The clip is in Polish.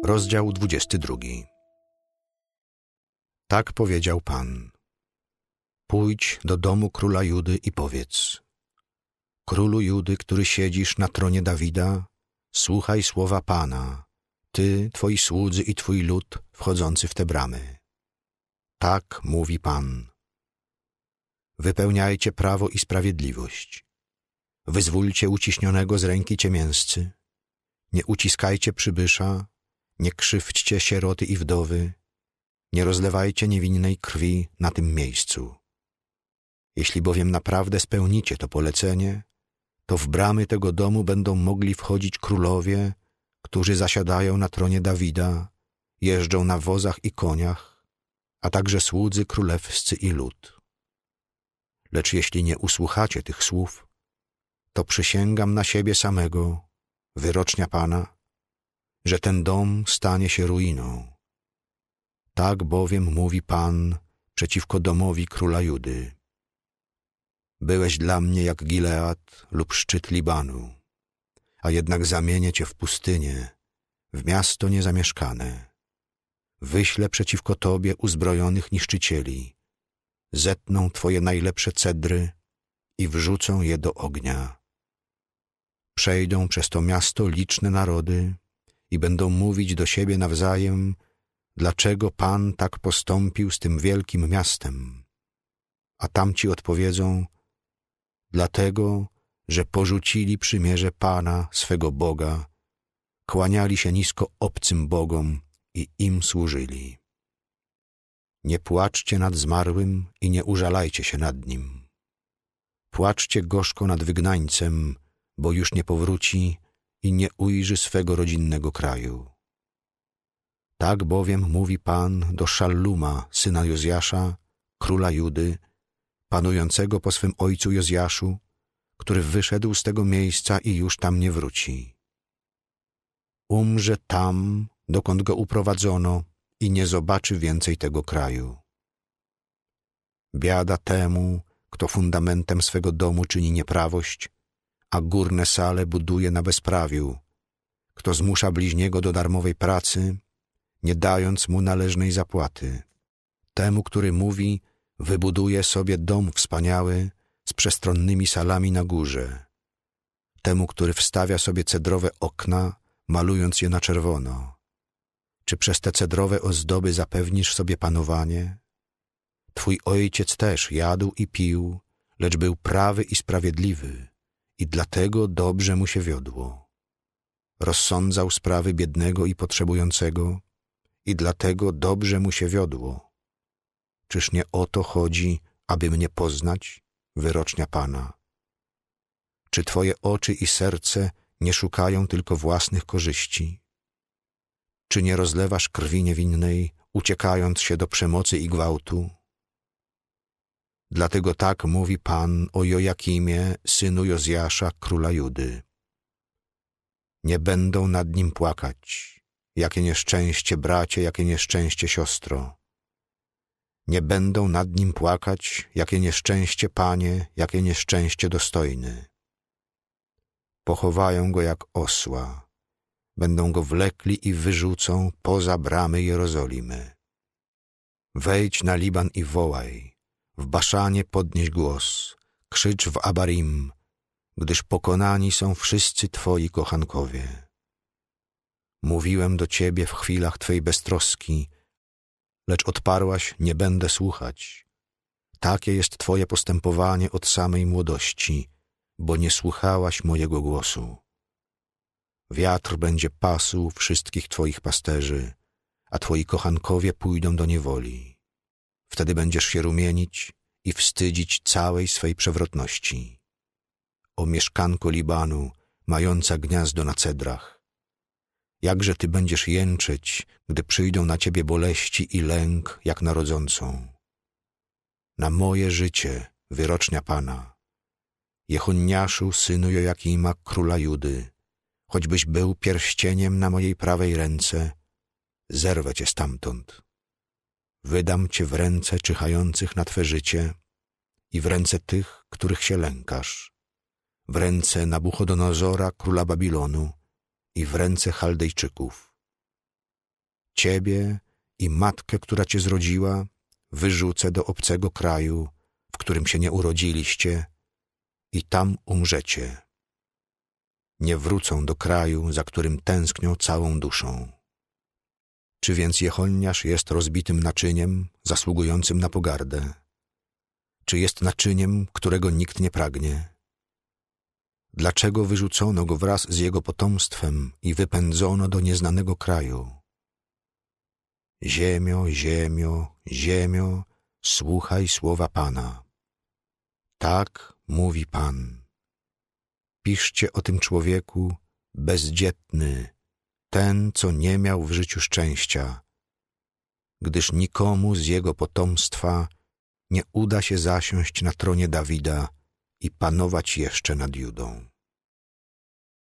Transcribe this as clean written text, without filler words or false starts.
Rozdział 22. Tak powiedział Pan. Pójdź do domu króla Judy i powiedz: Królu Judy, który siedzisz na tronie Dawida, słuchaj słowa Pana, ty, twoi słudzy i twój lud wchodzący w te bramy. Tak mówi Pan. Wypełniajcie prawo i sprawiedliwość. Wyzwólcie uciśnionego z ręki ciemięscy. Nie uciskajcie przybysza, nie krzywdźcie sieroty i wdowy, nie rozlewajcie niewinnej krwi na tym miejscu. Jeśli bowiem naprawdę spełnicie to polecenie, to w bramy tego domu będą mogli wchodzić królowie, którzy zasiadają na tronie Dawida, jeżdżą na wozach i koniach, a także słudzy królewscy i lud. Lecz jeśli nie usłuchacie tych słów, to przysięgam na siebie samego, wyrocznia Pana, że ten dom stanie się ruiną. Tak bowiem mówi Pan przeciwko domowi króla Judy. Byłeś dla mnie jak Gilead lub szczyt Libanu, a jednak zamienię cię w pustynię, w miasto niezamieszkane. Wyślę przeciwko tobie uzbrojonych niszczycieli, zetną twoje najlepsze cedry i wrzucą je do ognia. Przejdą przez to miasto liczne narody i będą mówić do siebie nawzajem, dlaczego Pan tak postąpił z tym wielkim miastem. A tamci odpowiedzą: dlatego, że porzucili przymierze Pana, swego Boga, kłaniali się nisko obcym bogom i im służyli. Nie płaczcie nad zmarłym i nie użalajcie się nad nim. Płaczcie gorzko nad wygnańcem, bo już nie powróci i nie ujrzy swego rodzinnego kraju. Tak bowiem mówi Pan do Szalluma, syna Jozjasza, króla Judy, panującego po swym ojcu Jozjaszu, który wyszedł z tego miejsca i już tam nie wróci. Umrze tam, dokąd go uprowadzono, i nie zobaczy więcej tego kraju. Biada temu, kto fundamentem swego domu czyni nieprawość, a górne sale buduje na bezprawiu, kto zmusza bliźniego do darmowej pracy, nie dając mu należnej zapłaty. Temu, który mówi: wybuduję sobie dom wspaniały z przestronnymi salami na górze. Temu, który wstawia sobie cedrowe okna, malując je na czerwono. Czy przez te cedrowe ozdoby zapewnisz sobie panowanie? Twój ojciec też jadł i pił, lecz był prawy i sprawiedliwy i dlatego dobrze mu się wiodło. Rozsądzał sprawy biednego i potrzebującego i dlatego dobrze mu się wiodło. Czyż nie o to chodzi, aby mnie poznać, wyrocznia Pana? Czy twoje oczy i serce nie szukają tylko własnych korzyści? Czy nie rozlewasz krwi niewinnej, uciekając się do przemocy i gwałtu? Dlatego tak mówi Pan o Jojakimie, synu Jozjasza, króla Judy. Nie będą nad nim płakać. Jakie nieszczęście, bracie, jakie nieszczęście, siostro. Nie będą nad nim płakać, jakie nieszczęście, panie, jakie nieszczęście, dostojny. Pochowają go jak osła. Będą go wlekli i wyrzucą poza bramy Jerozolimy. Wejdź na Liban i wołaj. W Baszanie podnieś głos. Krzycz w Abarim, gdyż pokonani są wszyscy twoi kochankowie. Mówiłem do ciebie w chwilach twej beztroski, lecz odparłaś: nie będę słuchać. Takie jest twoje postępowanie od samej młodości, bo nie słuchałaś mojego głosu. Wiatr będzie pasł wszystkich twoich pasterzy, a twoi kochankowie pójdą do niewoli. Wtedy będziesz się rumienić i wstydzić całej swej przewrotności. O mieszkanko Libanu, mająca gniazdo na cedrach, jakże ty będziesz jęczeć, gdy przyjdą na ciebie boleści i lęk, jak na rodzącą. Na moje życie, wyrocznia Pana, Jechoniaszu, synu Jojakima, króla Judy, choćbyś był pierścieniem na mojej prawej ręce, zerwę cię stamtąd. Wydam cię w ręce czyhających na twe życie i w ręce tych, których się lękasz, w ręce Nabuchodonozora, króla Babilonu i w ręce Chaldejczyków. ciebie i matkę, która cię zrodziła, wyrzucę do obcego kraju, w którym się nie urodziliście, i tam umrzecie. Nie wrócą do kraju, za którym tęsknią całą duszą. Czy więc Jechoniasz jest rozbitym naczyniem, zasługującym na pogardę? Czy jest naczyniem, którego nikt nie pragnie? Dlaczego wyrzucono go wraz z jego potomstwem i wypędzono do nieznanego kraju? Ziemio, ziemio, ziemio, słuchaj słowa Pana. Tak mówi Pan. Piszcie o tym człowieku bezdzietny, ten, co nie miał w życiu szczęścia, gdyż nikomu z jego potomstwa nie uda się zasiąść na tronie Dawida i panować jeszcze nad Judą.